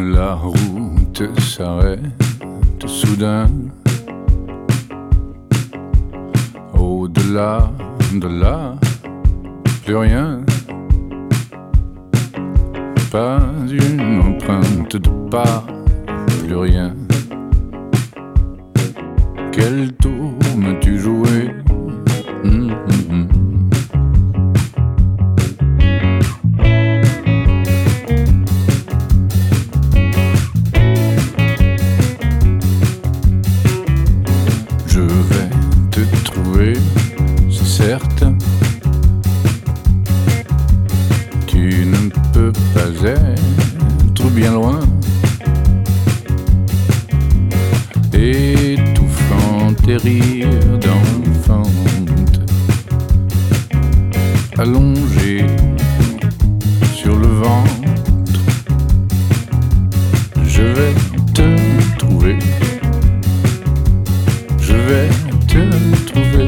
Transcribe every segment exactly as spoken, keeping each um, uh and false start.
la route s'arrête soudain. Au-delà de là, plus rien. Pas une empreinte de pas, plus rien. Quel tour m'as-tu joué? Mmh, mmh. Je vais te trouver, c'est certain. Tu ne peux pas être bien loin. Étouffant tes rires d'enfante, allongé sur le ventre. Je vais te trouver, je vais te trouver.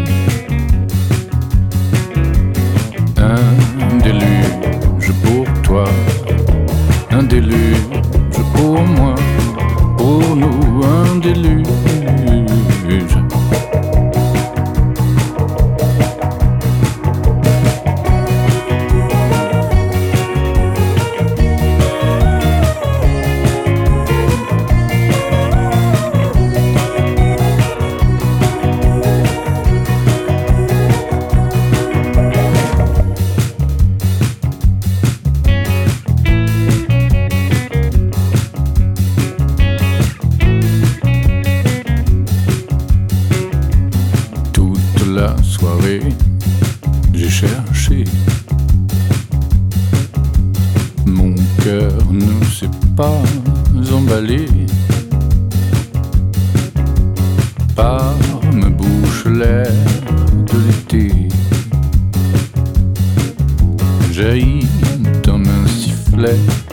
Un déluge pour toi, un déluge pour moi, pour nous un déluge. La soirée, j'ai cherché. Mon cœur ne s'est pas emballé par ma bouche l'air de l'été. Jaillit comme un sifflet